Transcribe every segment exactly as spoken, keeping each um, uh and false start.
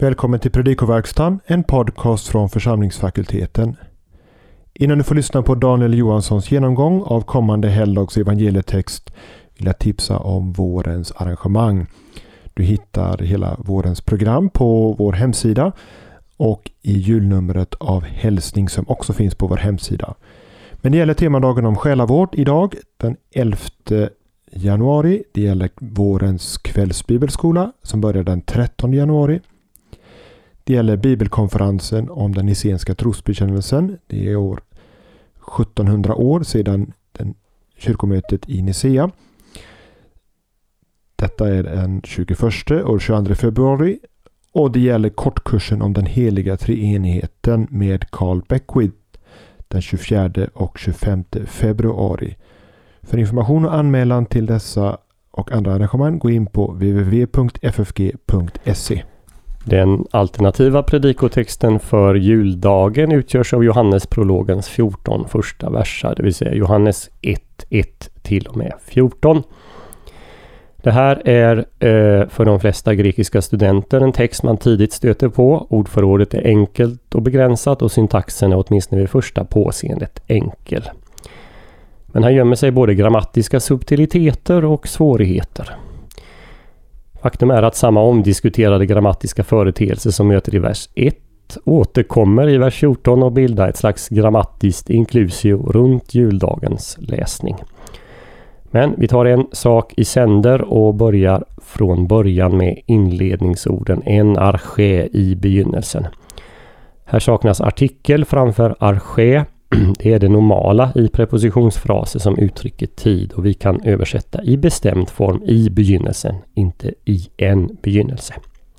välkommen till Predikoverkstan, en podcast från församlingsfakulteten. Innan du får lyssna på Daniel Johanssons genomgång av kommande helgdags evangelietext vill jag tipsa om vårens arrangemang. Du hittar hela vårens program på vår hemsida och i julnumret av hälsning som också finns på vår hemsida. Men det gäller temadagen om själavård idag den elfte januari. Det gäller vårens kvällsbibelskola som börjar den trettonde januari. Det gäller bibelkonferensen om den nicenska trosbekännelsen. Det är år sjuttonhundra år sedan den kyrkomötet i Nicea. Detta är den tjugoförsta och tjugoandra februari. Och det gäller kortkursen om den heliga treenigheten med Carl Beckwith den tjugofjärde och tjugofemte februari. För information och anmälan till dessa och andra arrangemang gå in på w w w punkt f f g punkt se. Den alternativa predikotexten för juldagen utgörs av Johannesprologens fjorton första versar, det vill säga Johannes ett, ett till och med fjorton. Det här är eh, för de flesta grekiska studenter en text man tidigt stöter på. Ordförrådet är enkelt och begränsat och syntaxen är åtminstone vid första påseendet enkel. Men här gömmer sig både grammatiska subtiliteter och svårigheter. Faktum är att samma omdiskuterade grammatiska företeelse som möter i vers ett återkommer i vers fjorton och bildar ett slags grammatiskt inklusio runt juldagens läsning. Men vi tar en sak i sänder och börjar från början med inledningsorden en arché i begynnelsen. Här saknas artikel framför arché. Det är det normala i prepositionsfraser som uttrycker tid och vi kan översätta i bestämd form i begynnelsen, inte i en begynnelse.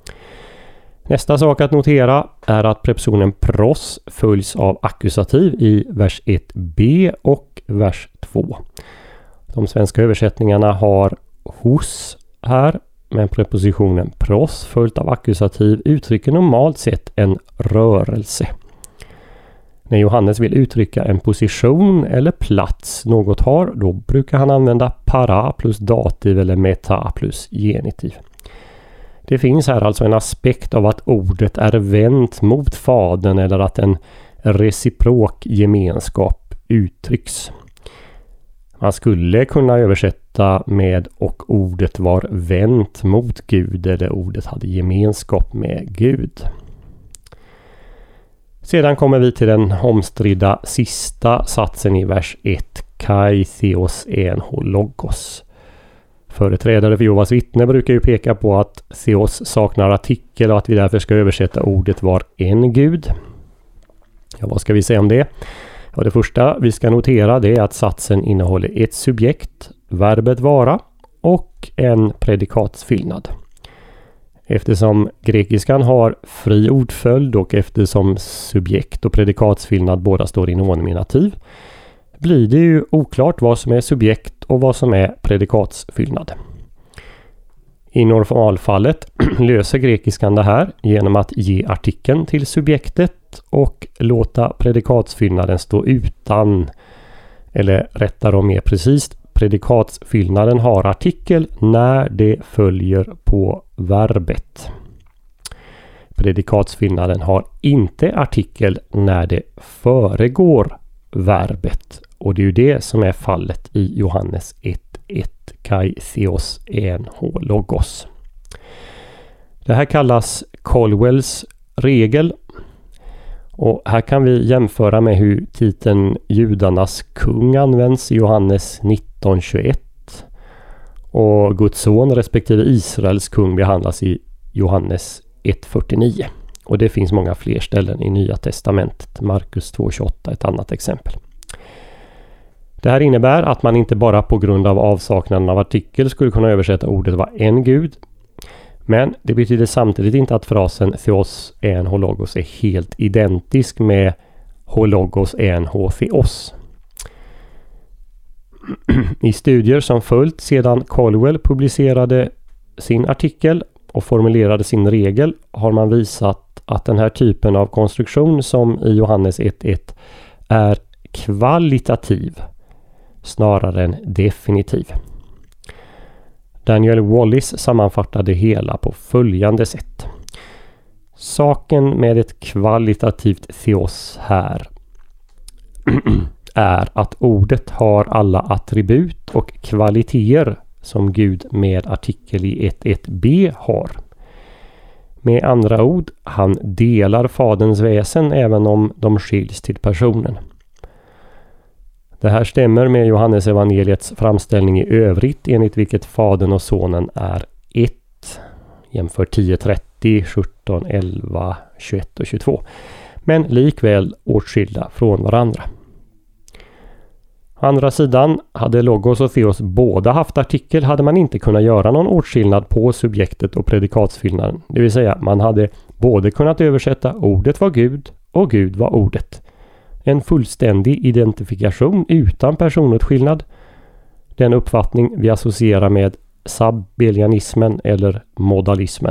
Nästa sak att notera är att prepositionen pros följs av ackusativ i vers ett b och vers två. De svenska översättningarna har hos här, men prepositionen pros följt av ackusativ uttrycker normalt sett en rörelse. När Johannes vill uttrycka en position eller plats något har, då brukar han använda para plus dativ eller meta plus genitiv. Det finns här alltså en aspekt av att ordet är vänt mot fadern eller att en reciprok gemenskap uttrycks. Man skulle kunna översätta med och ordet var vänt mot Gud eller ordet hade gemenskap med Gud. Sedan kommer vi till den omstridda sista satsen i vers ett. Kai theos en ho logos. Företrädare för Jehovas vittne brukar ju peka på att theos saknar artikel och att vi därför ska översätta ordet var en Gud. Ja, vad ska vi säga om det? Ja, det första vi ska notera det är att satsen innehåller ett subjekt, verbet vara och en predikatsfyllnad. Eftersom grekiskan har fri ordföljd och eftersom subjekt och predikatsfyllnad båda står i nominativ blir det ju oklart vad som är subjekt och vad som är predikatsfyllnad. I normalfallet löser grekiskan det här genom att ge artikeln till subjektet och låta predikatsfyllnaden stå utan, eller rättare och mer precis, predikatsfyllnaden har artikel när det följer på verbet. Predikatsfyllnaden har inte artikel när det föregår verbet. Och det är ju det som är fallet i Johannes ett ett. Kai theos en ho logos. Det här kallas Colwells regel. Och här kan vi jämföra med hur titeln judarnas kung används i Johannes nitton tjugoett. Och Guds son respektive Israels kung behandlas i Johannes ett fyrtionio. Och det finns många fler ställen i Nya testamentet. Markus två tjugoåtta är ett annat exempel. Det här innebär att man inte bara på grund av avsaknaden av artikel skulle kunna översätta ordet var en Gud. Men det betyder samtidigt inte att frasen theos en ho logos är helt identisk med ho logos en ho theos. I studier som följt sedan Colwell publicerade sin artikel och formulerade sin regel har man visat att den här typen av konstruktion som i Johannes ett ett är kvalitativ snarare än definitiv. Daniel Wallis sammanfattade hela på följande sätt. Saken med ett kvalitativt theos här är att ordet har alla attribut och kvaliteter som Gud med artikel i ett ett b har. Med andra ord, han delar faderns väsen även om de skiljs till personen. Det här stämmer med Johannes evangeliets framställning i övrigt, enligt vilket fadern och sonen är ett. Jämför tio trettio, sjutton elva, tjugoett och tjugotvå. Men likväl åtskilda från varandra. Å andra sidan, hade Logos och Theos båda haft artikel hade man inte kunnat göra någon åtskillnad på subjektet och predikatsfyllnaden. Det vill säga, man hade både kunnat översätta ordet var Gud och Gud var ordet. En fullständig identifikation utan personåtskillnad. Den uppfattning vi associerar med sabellianismen eller modalismen.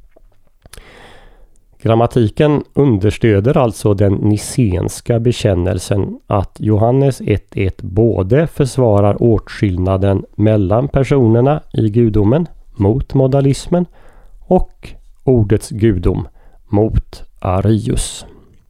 Grammatiken understöder alltså den nicenska bekännelsen att Johannes ett ett både försvarar åtskillnaden mellan personerna i gudomen mot modalismen och ordets gudom mot Arius.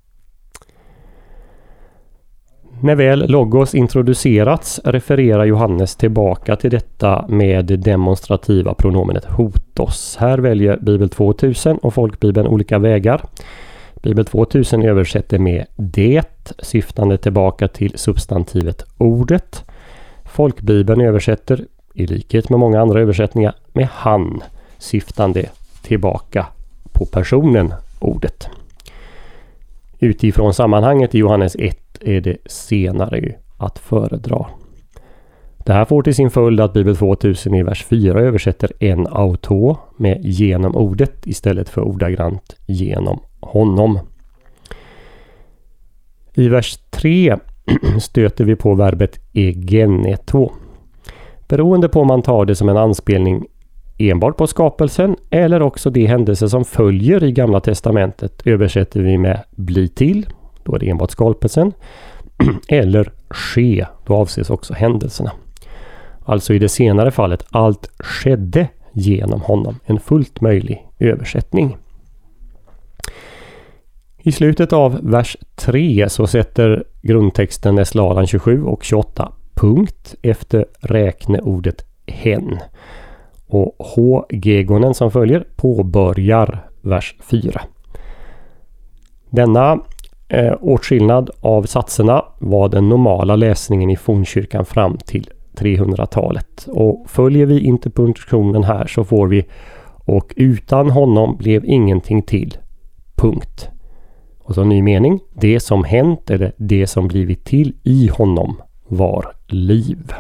När väl Logos introducerats refererar Johannes tillbaka till detta med det demonstrativa pronomenet hotos. Här väljer Bibel tvåtusen och Folkbibeln olika vägar. Bibel tvåtusen översätter med det, syftande tillbaka till substantivet ordet. Folkbibeln översätter, i likhet med många andra översättningar, med han, syftande tillbaka på personen ordet. Utifrån sammanhanget i Johannes ett är det senare att föredra. Det här får till sin följd att Bibel tvåtusen i vers fyra översätter en auto med genom ordet istället för ordagrant genom honom. I vers tre stöter vi på verbet egeneto. Beroende på om man tar det som en anspelning enbart på skapelsen eller också de händelser som följer i Gamla testamentet översätter vi med bli till, då är det enbart skapelsen, eller ske, då avses också händelserna. Alltså i det senare fallet, allt skedde genom honom, en fullt möjlig översättning. I slutet av vers tre så sätter grundtexten Esladan tjugosju och tjugoåtta punkt efter räkneordet hen. Och H-gegonen som följer påbörjar vers fyra. Denna eh, åtskillnad av satserna var den normala läsningen i fornkyrkan fram till trehundratalet. Och följer vi interpunktionen här så får vi och utan honom blev ingenting till. Punkt. Och så ny mening. Det som hänt eller det som blivit till i honom var liv.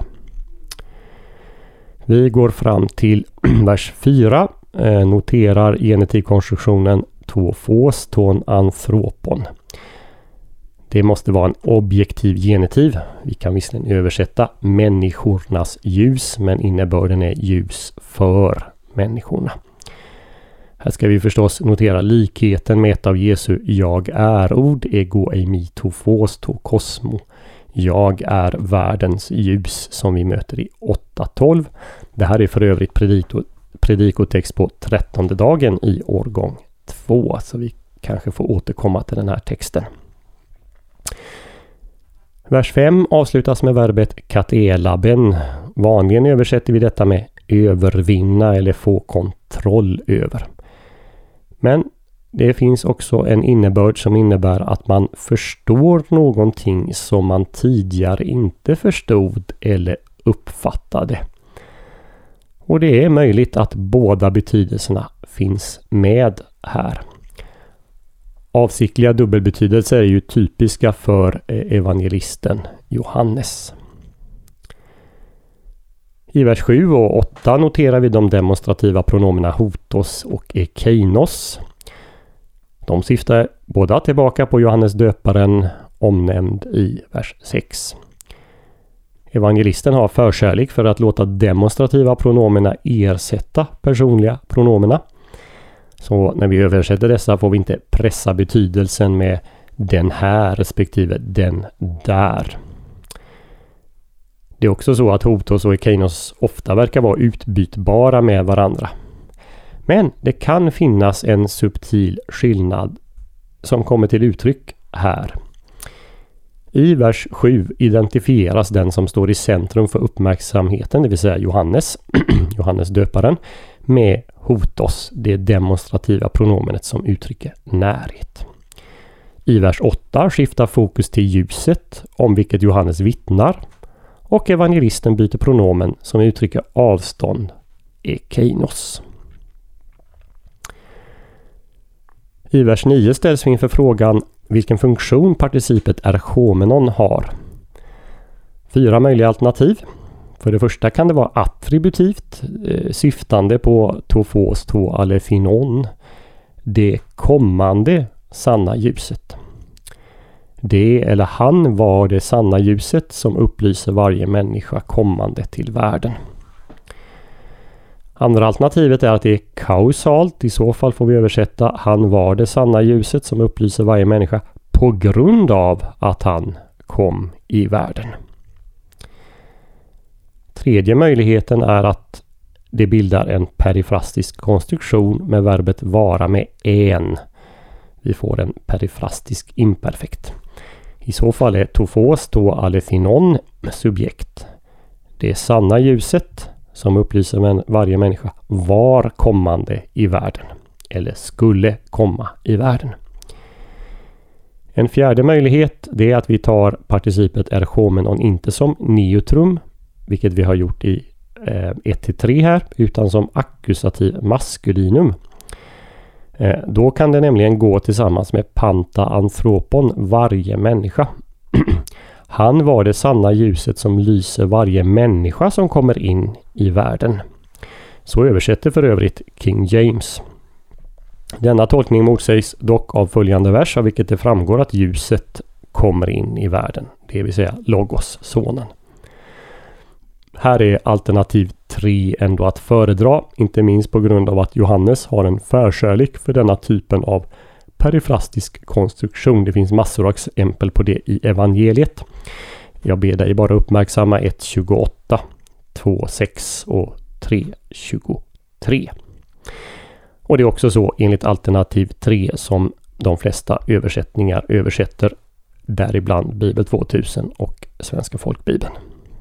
Vi går fram till vers fyra. Eh, noterar genetikkonstruktionen tofos ton anthropon. Det måste vara en objektiv genitiv. Vi kan visserligen översätta människornas ljus, men innebörden är ljus för människorna. Här ska vi förstås notera likheten med ett av Jesu jag är-ord, ego eimi tofos to kosmo. Jag är världens ljus som vi möter i åtta tolv. Det här är för övrigt prediko, predikotext på trettonde dagen i årgång två, så vi kanske får återkomma till den här texten. Vers fem avslutas med verbet katelaben. Vanligen översätter vi detta med övervinna eller få kontroll över. Men det finns också en innebörd som innebär att man förstår någonting som man tidigare inte förstod eller uppfattade. Och det är möjligt att båda betydelserna finns med här. Avsiktliga dubbelbetydelser är ju typiska för evangelisten Johannes. I vers sju och åtta noterar vi de demonstrativa pronomerna hotos och ekeinos. De syftar båda tillbaka på Johannes döparen omnämnd i vers sex. Evangelisten har förkärlek för att låta demonstrativa pronomerna ersätta personliga pronomerna. Så när vi översätter dessa får vi inte pressa betydelsen med den här respektive den där. Det är också så att hotos och ekeinos ofta verkar vara utbytbara med varandra. Men det kan finnas en subtil skillnad som kommer till uttryck här. I vers sju identifieras den som står i centrum för uppmärksamheten, det vill säga Johannes, Johannes döparen, med hotos, det demonstrativa pronomenet som uttrycker närhet. I vers åtta skiftar fokus till ljuset, om vilket Johannes vittnar, och evangelisten byter pronomen som uttrycker avstånd, ekeinos. I vers nio ställs vi inför frågan vilken funktion participet erchomenon har. Fyra möjliga alternativ. För det första kan det vara attributivt, eh, syftande på tofos to alethinon, det kommande sanna ljuset. Det eller han var det sanna ljuset som upplyser varje människa kommande till världen. Andra alternativet är att det är kausalt. I så fall får vi översätta han var det sanna ljuset som upplyser varje människa på grund av att han kom i världen. Tredje möjligheten är att det bildar en perifrastisk konstruktion med verbet vara med en. Vi får en perifrastisk imperfekt. I så fall är tofos to alethinon subjekt. Det sanna ljuset som upplyser varje människa var kommande i världen eller skulle komma i världen. En fjärde möjlighet det är att vi tar participet erchomenon inte som neutrum, vilket vi har gjort i eh, ett till tre här, utan som ackusativ maskulinum. Eh, då kan det nämligen gå tillsammans med panta anthropon, varje människa. Han var det sanna ljuset som lyser varje människa som kommer in i världen. Så översätter för övrigt King James. Denna tolkning motsägs dock av följande vers, av vilket det framgår att ljuset kommer in i världen, det vill säga Logos, sonen. Här är alternativ tre ändå att föredra, inte minst på grund av att Johannes har en förkärlek för denna typen av perifrastisk konstruktion. Det finns massor av exempel på det i evangeliet. Jag ber dig bara uppmärksamma ett tjugoåtta, två sex och tre tjugotre. Och det är också så enligt alternativ tre som de flesta översättningar översätter, däribland Bibel tvåtusen och Svenska folkbibeln.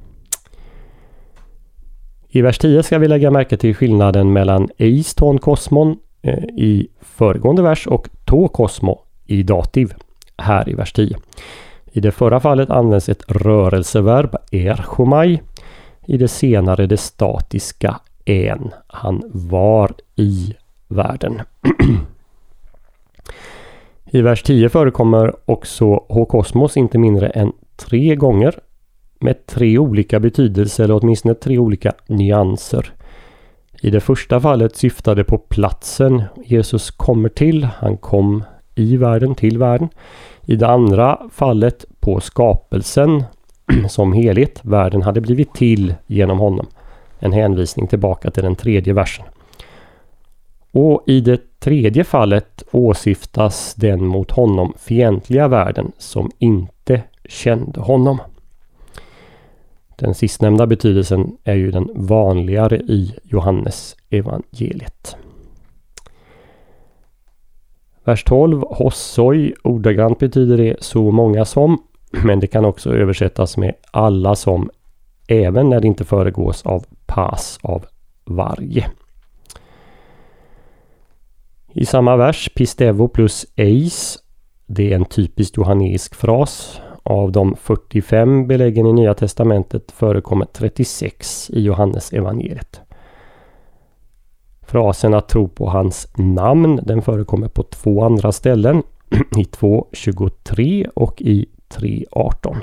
I vers tio ska vi lägga märke till skillnaden mellan eis ton kosmon eh, i föregående vers och to kosmo i dativ här i vers tio. I det förra fallet används ett rörelseverb erchomai, i det senare det statiska en. Han var i världen. I vers tio förekommer också h-kosmos inte mindre än tre gånger med tre olika betydelser eller åtminstone tre olika nyanser. I det första fallet syftar det på platsen Jesus kommer till. Han kom i världen, till världen. I det andra fallet på skapelsen som helhet. Världen hade blivit till genom honom. En hänvisning tillbaka till den tredje versen. Och i det tredje fallet åsyftas den mot honom fientliga världen som inte kände honom. Den sistnämnda betydelsen är ju den vanligare i Johannes evangeliet. Vers tolv, hossoi, ordagrant betyder det så många som, men det kan också översättas med alla som, även när det inte föregås av pas, av varje. I samma vers, pistevo plus eis, det är en typisk johanneisk fras. Av de fyrtiofem beläggen i Nya testamentet förekommer trettiosex i Johannes evangeliet. Frasen att tro på hans namn, den förekommer på två andra ställen, i två tjugotre och i tre arton.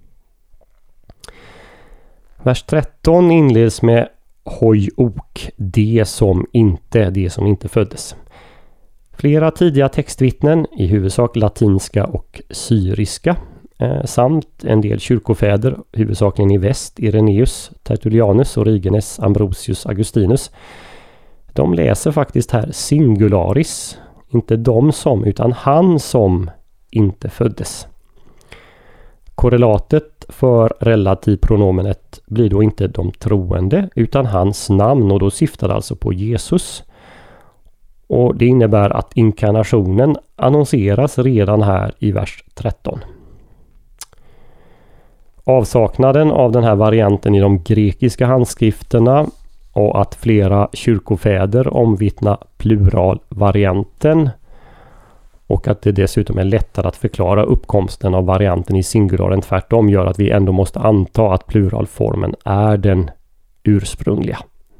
Vers tretton inleds med hoi ok, det som inte, det som inte föddes. Flera tidiga textvittnen, i huvudsak latinska och syriska, eh, samt en del kyrkofäder, huvudsakligen i väst, Irenaeus, Tertullianus, Origenes, Ambrosius, Augustinus, de läser faktiskt här singularis, inte de som, utan han som inte föddes. Korrelatet för relativpronomenet blir då inte de troende, utan hans namn, och då syftar det alltså på Jesus. Och det innebär att inkarnationen annonseras redan här i vers tretton. Avsaknaden av den här varianten i de grekiska handskrifterna och att flera kyrkofäder omvittnar pluralvarianten och att det dessutom är lättare att förklara uppkomsten av varianten i singular än tvärtom gör att vi ändå måste anta att pluralformen är den ursprungliga.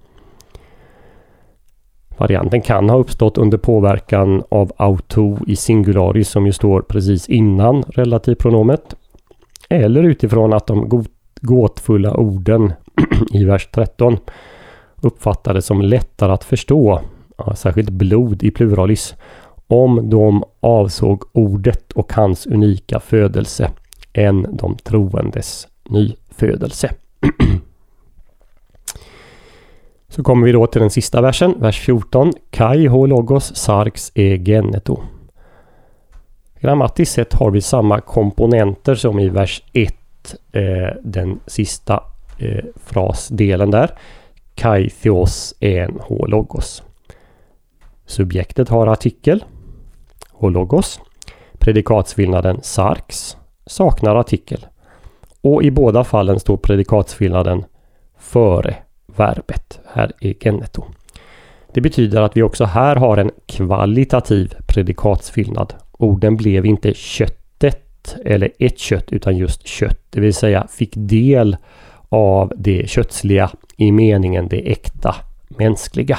Varianten kan ha uppstått under påverkan av auto i singularis som ju står precis innan relativpronomet, eller utifrån att de gåtfulla orden i vers tretton uppfattades som lättare att förstå, ja, särskilt blod i pluralis, om de avsåg ordet och hans unika födelse än de troendes nyfödelse. Så kommer vi då till den sista versen, vers fjorton. Kai ho logos sarx e geneto. Grammatiskt sett har vi samma komponenter som i vers ett, eh, den sista eh, frasdelen där. Kai theos en ho logos. Subjektet har artikel, ho logos. Predikatsfyllnaden sarx saknar artikel. Och i båda fallen står predikatsfyllnaden före verbet. Här är geneto. Det betyder att vi också här har en kvalitativ predikatsfyllnad. Orden blev inte köttet eller ett kött utan just kött. Det vill säga fick del av det kötsliga i meningen det äkta mänskliga.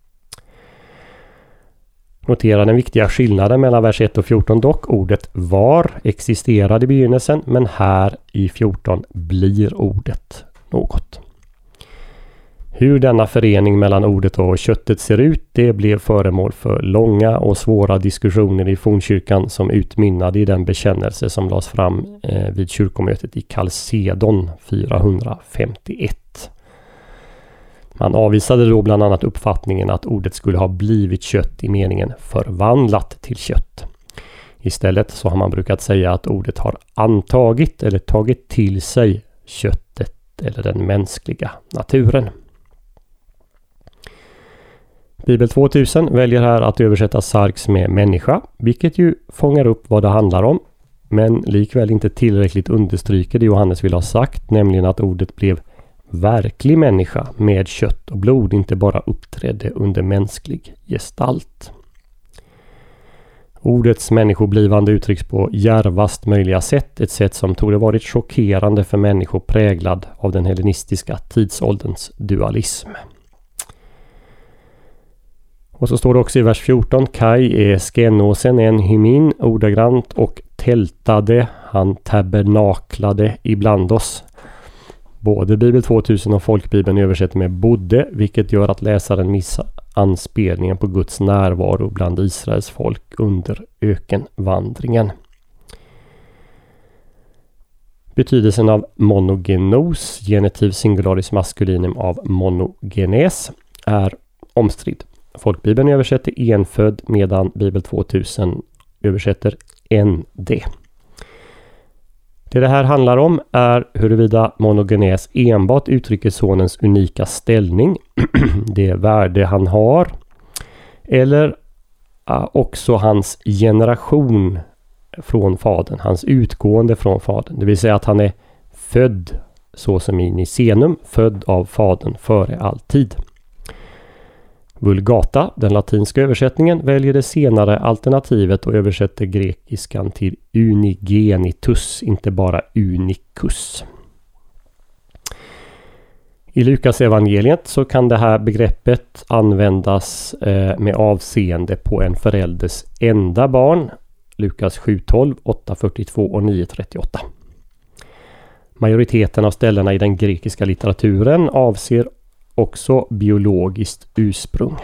Notera den viktiga skillnaden mellan vers ett och fjorton dock. Ordet var existerade i begynnelsen, men här i fjorton blir ordet något. Hur denna förening mellan ordet och köttet ser ut, det blev föremål för långa och svåra diskussioner i fornkyrkan som utmynnade i den bekännelse som lades fram eh, vid kyrkomötet i Kalsedon fyrahundrafemtioett. Man avvisade då bland annat uppfattningen att ordet skulle ha blivit kött i meningen förvandlat till kött. Istället så har man brukat säga att ordet har antagit eller tagit till sig köttet eller den mänskliga naturen. Bibel tvåtusen väljer här att översätta sarx med människa, vilket ju fångar upp vad det handlar om, men likväl inte tillräckligt understryker det Johannes vill ha sagt, nämligen att ordet blev verklig människa med kött och blod, inte bara uppträdde under mänsklig gestalt. Ordets människoblivande uttrycks på djärvast möjliga sätt, ett sätt som torde varit chockerande för människor präglad av den hellenistiska tidsålderns dualism. Och så står det också i vers fjorton, Kai är skenosen en hymin, ordagrant, och tältade, han tabernaklade ibland oss. Både Bibel tvåtusen och Folkbibeln översätter med bodde, vilket gör att läsaren missar anspelningen på Guds närvaro bland Israels folk under ökenvandringen. Betydelsen av monogenos, genitiv singularis maskulinum av monogenes, är omstridd. Folkbibeln översätter enfödd medan Bibel tvåtusen översätter ende. Det det här handlar om är huruvida monogenes enbart uttrycker sonens unika ställning, det värde han har, eller också hans generation från fadern, hans utgående från fadern. Det vill säga att han är född så som i Nicenum, född av fadern före all tid. Vulgata, den latinska översättningen, väljer det senare alternativet och översätter grekiskan till unigenitus, inte bara unicus. I Lukas evangeliet så kan det här begreppet användas eh, med avseende på en förälders enda barn, Lukas sju tolv, åtta fyrtiotvå och nio trettioåtta. Majoriteten av ställena i den grekiska litteraturen avser också biologiskt ursprung.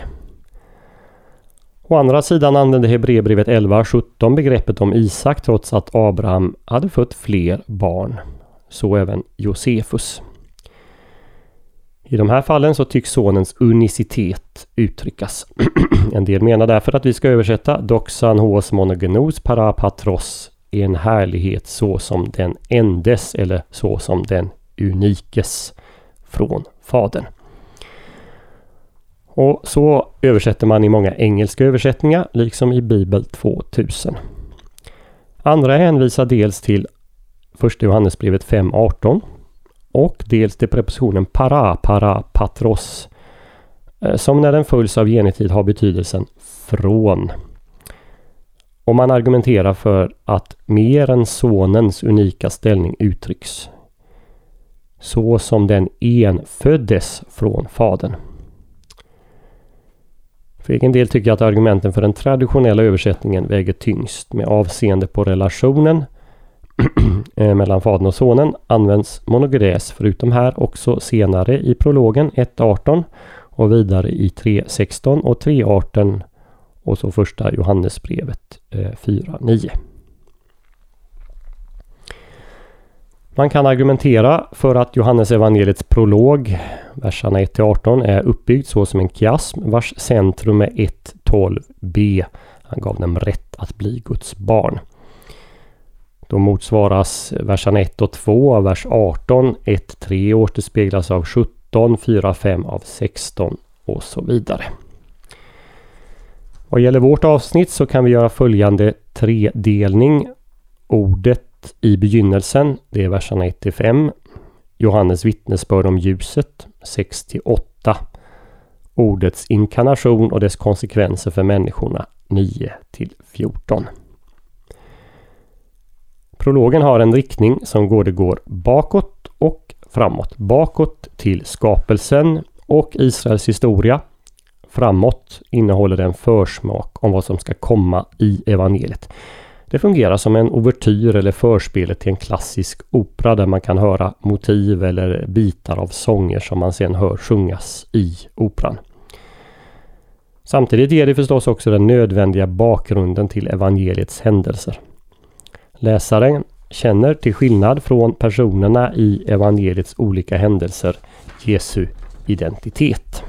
Å andra sidan använde Hebreerbrevet elva sjutton begreppet om Isak trots att Abraham hade fött fler barn. Så även Josefus. I de här fallen så tycks sonens unicitet uttryckas. En del menar därför att vi ska översätta doxan hos monogenos parapatros, en härlighet så som den endes eller så som den unikes från fadern. Och så översätter man i många engelska översättningar, liksom i Bibel tvåtusen. Andra hänvisar dels till första Johannesbrevet fem arton och dels till prepositionen para, para, patros, som när den följs av genitiv har betydelsen från. Och man argumenterar för att mer än sonens unika ställning uttrycks, så som den enföddes från fadern. För egen del tycker jag att argumenten för den traditionella översättningen väger tyngst. Med avseende på relationen mellan fadern och sonen används monogenes förutom här också senare i prologen ett arton och vidare i tre sexton och tre arton och så första Johannesbrevet fyra nio. Man kan argumentera för att Johannes evangeliets prolog, verserna ett till arton, är uppbyggd så som en kiasm vars centrum är ett tolv b. Han gav dem rätt att bli Guds barn. Då motsvaras verserna ett och två av vers arton, ett tre återspeglas av sjutton, fyra fem av sexton och så vidare. Vad gäller vårt avsnitt så kan vi göra följande tredelning. Ordet i begynnelsen, det är verserna ett till fem. Johannes vittnesbörd om ljuset, sex till åtta. Ordets inkarnation och dess konsekvenser för människorna, nio till fjorton. Prologen har en riktning som går det går bakåt och framåt. Bakåt till skapelsen och Israels historia. Framåt innehåller den försmak om vad som ska komma i evangeliet. Det fungerar som en ouvertyr eller förspelet till en klassisk opera där man kan höra motiv eller bitar av sånger som man sedan hör sjungas i operan. Samtidigt ger det förstås också den nödvändiga bakgrunden till evangeliets händelser. Läsaren känner till skillnad från personerna i evangeliets olika händelser Jesu identitet.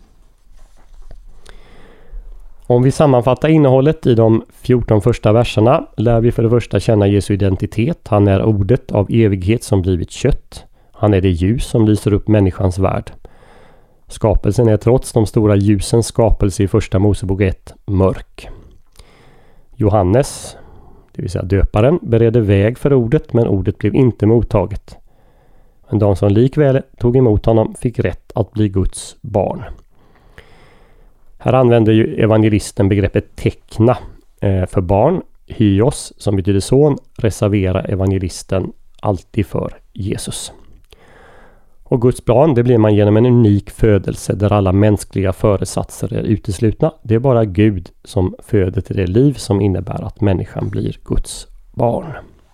Om vi sammanfattar innehållet i de fjorton första verserna lär vi för det första känna Jesu identitet. Han är ordet av evighet som blivit kött. Han är det ljus som lyser upp människans värld. Skapelsen är trots de stora ljusens skapelse i första Mosebok ett mörk. Johannes, det vill säga döparen, beredde väg för ordet, men ordet blev inte mottaget. Men de som likväl tog emot honom fick rätt att bli Guds barn. Här använder ju evangelisten begreppet teckna eh, för barn. Hyos, som betyder son, reserverar evangelisten alltid för Jesus. Och Guds barn, det blir man genom en unik födelse där alla mänskliga föresatser är uteslutna. Det är bara Gud som föder till det liv som innebär att människan blir Guds barn.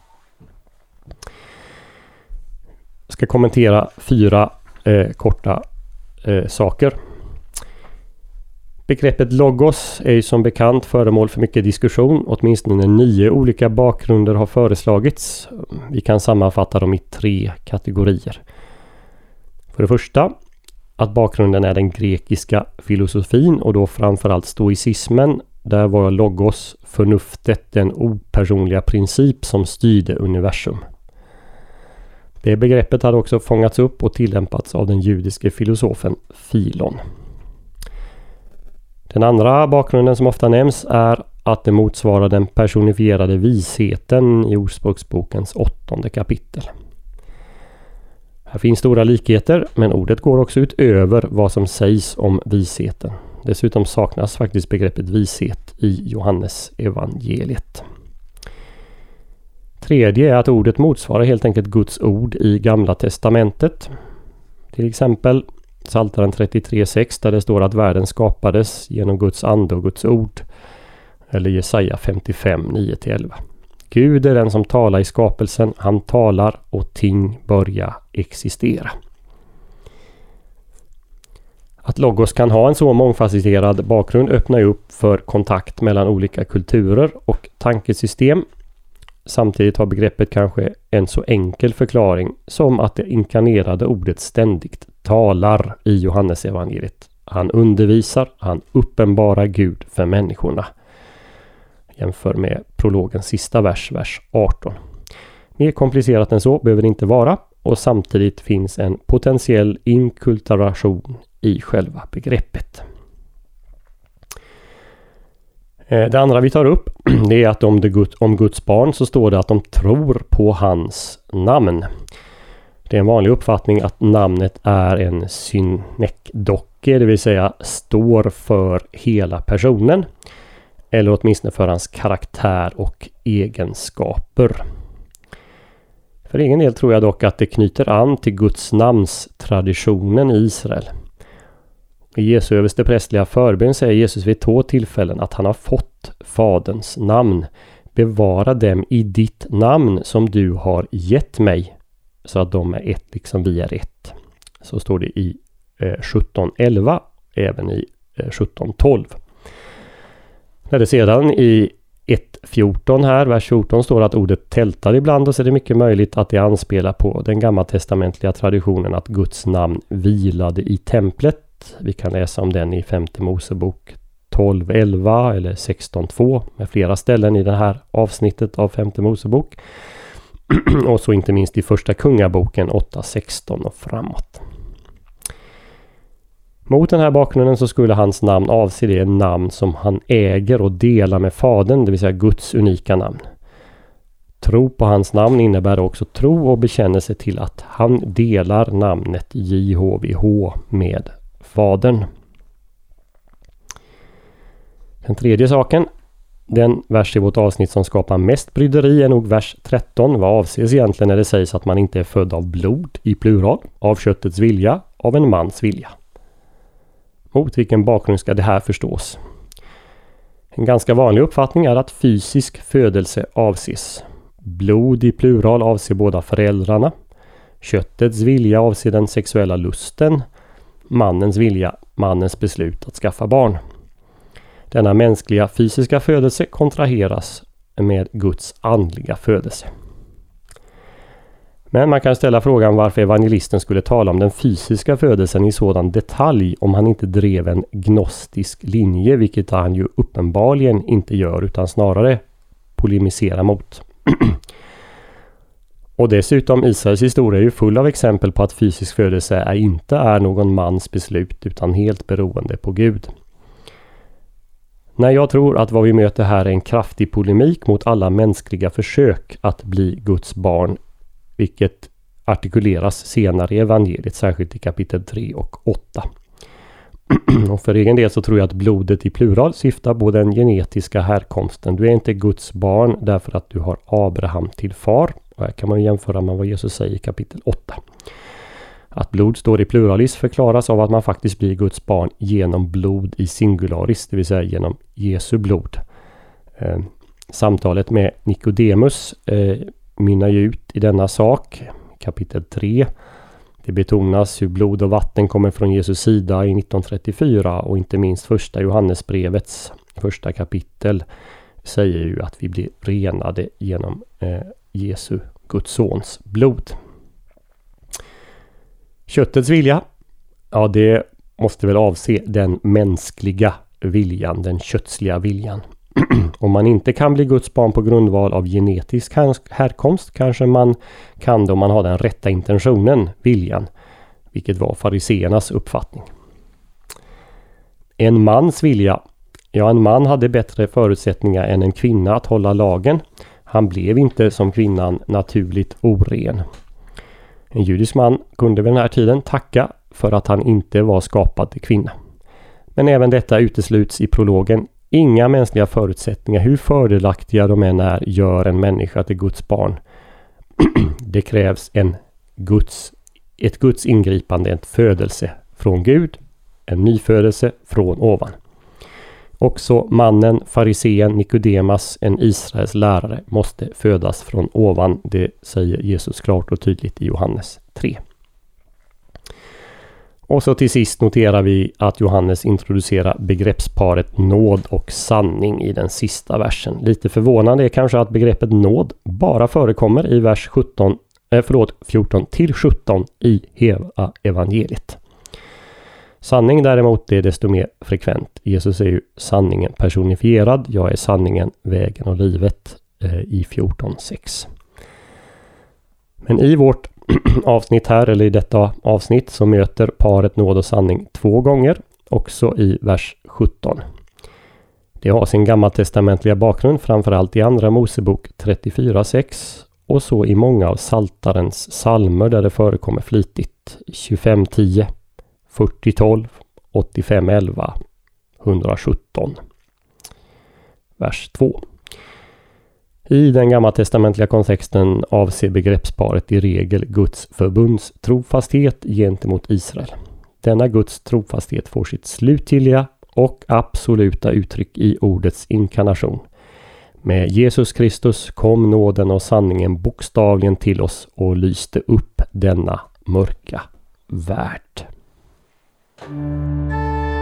Jag ska kommentera fyra eh, korta eh, saker. Begreppet logos är ju som bekant föremål för mycket diskussion. Åtminstone nio olika bakgrunder har föreslagits. Vi kan sammanfatta dem i tre kategorier. För det första, att bakgrunden är den grekiska filosofin och då framförallt stoicismen. Där var logos, förnuftet, den opersonliga princip som styrde universum. Det begreppet hade också fångats upp och tillämpats av den judiske filosofen Filon. Den andra bakgrunden som ofta nämns är att det motsvarar den personifierade visheten i Ordspråksbokens åttonde kapitel. Här finns stora likheter, men ordet går också utöver vad som sägs om visheten. Dessutom saknas faktiskt begreppet vishet i Johannes evangeliet. Tredje är att ordet motsvarar helt enkelt Guds ord i Gamla testamentet. Till exempel Psaltaren trettiotre sex där det står att världen skapades genom Guds ande och Guds ord. Eller Jesaja femtiofem nio till elva. Gud är den som talar i skapelsen. Han talar och ting börjar existera. Att logos kan ha en så mångfacetterad bakgrund öppnar upp för kontakt mellan olika kulturer och tankesystem. Samtidigt har begreppet kanske en så enkel förklaring som att det inkarnerade ordet ständigt talar i Johannes evangeliet. Han undervisar, han uppenbarar Gud för människorna. Jämför med prologens sista vers, vers arton. Mer komplicerat än så behöver det inte vara och samtidigt finns en potentiell inkulturation i själva begreppet. Det andra vi tar upp det är att om, det, om Guds barn så står det att de tror på hans namn. Det är en vanlig uppfattning att namnet är en synekdoke, det vill säga står för hela personen. Eller åtminstone för hans karaktär och egenskaper. För egen del tror jag dock att det knyter an till Guds namnstraditionen i Israel. I Jesu översteprästliga förbön säger Jesus vid två tillfällen att han har fått Faderns namn. Bevara dem i ditt namn som du har gett mig, så att de är ett liksom vi är ett. Så står det i eh, sjutton elva, även i eh, sjutton tolv. När det sedan i ett fjorton här, vers fjorton, står att ordet tältar ibland, och så är det mycket möjligt att det anspelar på den gammaltestamentliga traditionen att Guds namn vilade i templet. Vi kan läsa om den i femte Mosebok tolv elva eller sexton två med flera ställen i det här avsnittet av femte Mosebok. Och så inte minst i första kungaboken åtta sexton och framåt. Mot den här bakgrunden så skulle hans namn avse det namn som han äger och delar med Fadern, det vill säga Guds unika namn. Tro på hans namn innebär också tro och bekännelse till att han delar namnet J H V H med Fadern. Den tredje saken, den vers i vårt avsnitt som skapar mest bryderi är nog vers tretton. Vad avses egentligen när det sägs att man inte är född av blod i plural, av köttets vilja, av en mans vilja? Mot vilken bakgrund ska det här förstås? En ganska vanlig uppfattning är att fysisk födelse avses. Blod i plural avser båda föräldrarna. Köttets vilja avser den sexuella lusten. Mannens vilja, mannens beslut att skaffa barn. Denna mänskliga fysiska födelse kontraheras med Guds andliga födelse. Men man kan ställa frågan varför evangelisten skulle tala om den fysiska födelsen i sådan detalj om han inte drev en gnostisk linje, vilket han ju uppenbarligen inte gör utan snarare polemiserar mot. Och dessutom Israels historia är ju full av exempel på att fysisk födelse är inte är någon mans beslut utan helt beroende på Gud. Nej, jag tror att vad vi möter här är en kraftig polemik mot alla mänskliga försök att bli Guds barn, vilket artikuleras senare i evangeliet, särskilt i kapitel tre och åtta. Och för egen del så tror jag att blodet i plural syftar på den genetiska härkomsten. Du är inte Guds barn därför att du har Abraham till far. Och här kan man jämföra med vad Jesus säger i kapitel åtta. Att blod står i pluralis förklaras av att man faktiskt blir Guds barn genom blod i singularis, det vill säga genom Jesu blod. Eh, samtalet med Nikodemus eh, mynnar ju ut i denna sak, kapitel tre. Det betonas hur blod och vatten kommer från Jesus sida i nitton trettiofyra, och inte minst första Johannesbrevets första kapitel säger ju att vi blir renade genom eh, Jesu, Guds sons blod. Köttets vilja, ja det måste väl avse den mänskliga viljan, den kötsliga viljan. Om man inte kan bli Guds barn på grundval av genetisk härkomst kanske man kan det om man har den rätta intentionen, viljan, vilket var fariseernas uppfattning. En mans vilja, ja en man hade bättre förutsättningar än en kvinna att hålla lagen. Han blev inte som kvinnan naturligt oren. En judisk man kunde vid den här tiden tacka för att han inte var skapad till kvinna. Men även detta utesluts i prologen. Inga mänskliga förutsättningar, hur fördelaktiga de än är, gör en människa till Guds barn. Det krävs en Guds, ett Guds ingripande, en födelse från Gud, en nyfödelse från ovan. Också mannen, farisén, Nikodemas, en Israels lärare, måste födas från ovan. Det säger Jesus klart och tydligt i Johannes tre. Och så till sist noterar vi att Johannes introducerar begreppsparet nåd och sanning i den sista versen. Lite förvånande är kanske att begreppet nåd bara förekommer i vers sjutton, eh, förlåt, fjorton till sjutton i hela evangeliet. Sanning däremot är desto mer frekvent. Jesus är ju sanningen personifierad. Jag är sanningen, vägen och livet eh, i fjorton sex. Men i vårt avsnitt här, eller i detta avsnitt, så möter paret nåd och sanning två gånger, också i vers sjutton. Det har sin gammaltestamentliga bakgrund framförallt i Andra Mosebok trettiofyra sex och så i många av Saltarens psalmer där det förekommer flitigt. tjugofem tio, fyrtio tolv, åttiofem elva, hundrasjutton. Vers två. I den gammaltestamentliga kontexten avser begreppsparet i regel Guds förbunds trofasthet gentemot Israel. Denna Guds trofasthet får sitt slutgiltiga och absoluta uttryck i ordets inkarnation. Med Jesus Kristus kom nåden och sanningen bokstavligen till oss och lyste upp denna mörka värld.